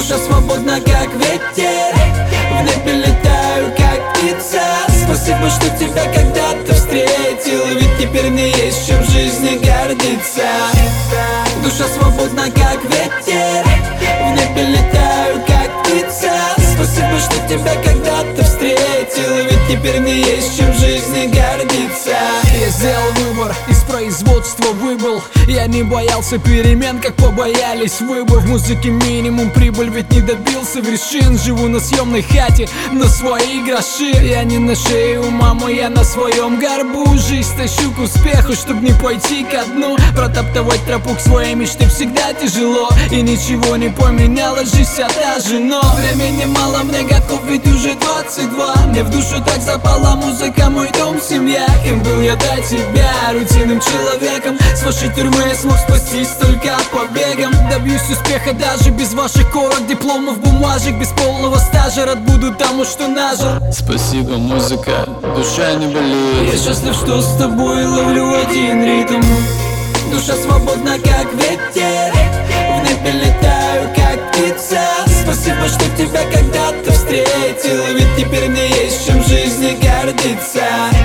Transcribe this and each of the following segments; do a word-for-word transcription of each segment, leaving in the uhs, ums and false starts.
Душа свободна, как ветер, в небе летаю, как птица. Спасибо, что тебя когда-то встретил, ведь теперь мне есть чем в жизни гордиться. Душа свободна, как ветер, в небе летаю, как птица. Спасибо, что тебя когда-то встретил, ведь теперь мне есть чем в жизни гордиться. Я сделал выбор, из производства выбыл. Я не боялся перемен, как побоялись выбор. В музыке минимум прибыль, ведь не добился вершин. Живу на съемной хате, на свои гроши. Я не на шее у мамы, я на своем горбу. Жизнь тащу к успеху, чтоб не пойти ко дну. Протоптывать тропу к своей мечте всегда тяжело, и ничего не поменялось, жизнь вся та же. Но времени мало, мне годков, ведь уже двадцать два. Мне в душу так запала музыка, мой дом, семья. Кем был я до тебя, рутинным человеком. С вашей тюрьмы я смог спастись только побегом. Добьюсь успеха даже без ваших корок, дипломов, бумажек. Без полного стажа рад буду тому, что нажил. Спасибо, музыка, душа не болит. Я счастлив, что с тобой ловлю один ритм. Душа свободна, как ветер, в небе летаю, как птица. Спасибо, что тебя когда-то встретил, ведь теперь мне есть чем в жизни гордиться.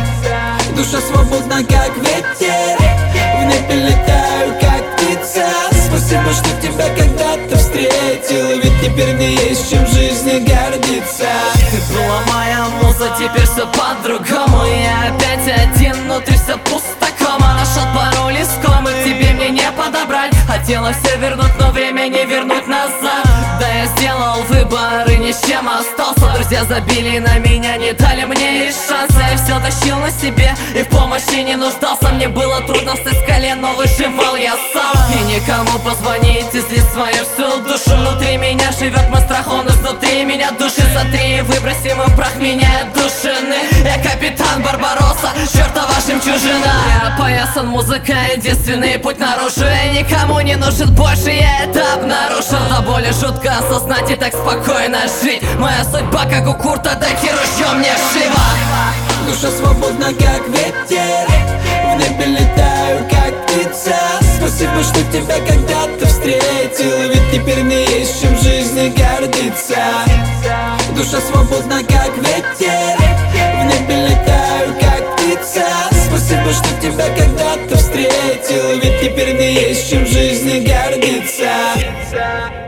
Душа свободна, как ветер, в небе летаю, как птица. Спасибо, что тебя когда-то встретил, ведь теперь мне есть чем в жизни гордиться. Ты была моя муза, теперь все по-другому. Я опять один, внутри все пусто, кома. Нашел пароль искомый, тебе мне не подобрать. Хотела все вернуть, но время не вернуть назад. Да, я сделал выбор и ни с чем остался. Друзья забили на меня, не дали мне и шанса. Я все тащил на себе и в помощи не нуждался. Мне было трудно встать с колен, но выживал я сам. И никому позвонить, излить свою всю душу. Внутри меня живет мой страх, он изнутри меня души. Сотри и выброси мой прах, меня душины. Я капитан Барбаросса, чертова жемчужина. Я опоясан музыкой, единственный путь наружу. Я никому не нужен больше, я это обнаружил. До боли жутко осознать и так спокойно жить. Моя судьба, как у Курта Даки, ружьем не шива. Душа свободна, как ветер, в небе летаю, как птица. Спасибо, что тебя когда-то встретил, ведь теперь мне есть чем в жизни гордиться. Душа свободна, как ветер, в небе летаю, как птица. Спасибо, что тебя когда-то встретил, ведь теперь мне есть чем в жизни гордиться.